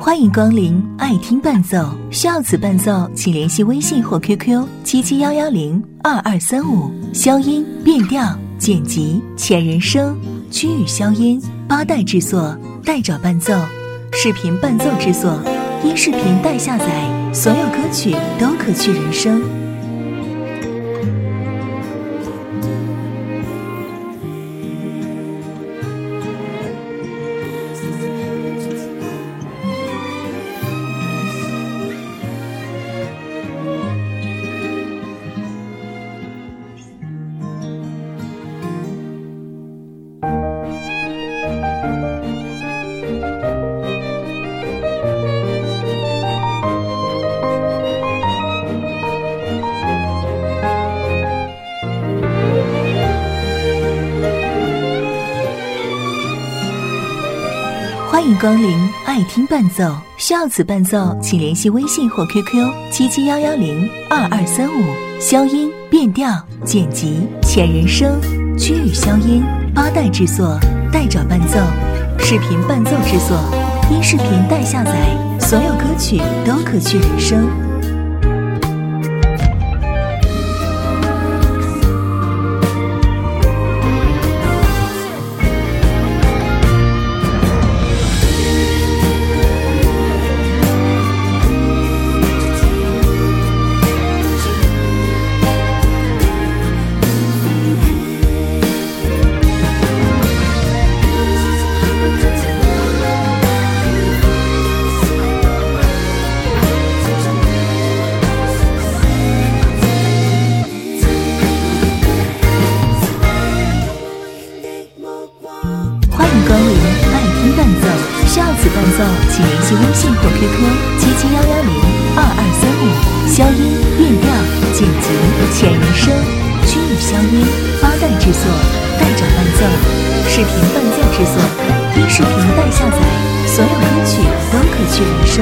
欢迎光临爱听伴奏，需要此伴奏请联系微信或 QQ 7711022235。消音、变调、剪辑、前人声、区域消音、八代制作、代找伴奏、视频伴奏制作、音视频代下载，所有歌曲都可去人声。欢迎光临爱听伴奏，需要此伴奏请联系微信或 QQ 7711022235。消音、变调、剪辑、前人声、区域消音、八代制作、代找伴奏、视频伴奏制作、音视频代下载，所有歌曲都可去人声。欢迎光临爱听伴奏，需要此伴奏请联系微信或 QQ 7711022235。消音、变调、剪辑、前人声、区域消音、八代制作、代找伴奏、视频伴奏制作、音视频代下载，所有歌曲都可去人声。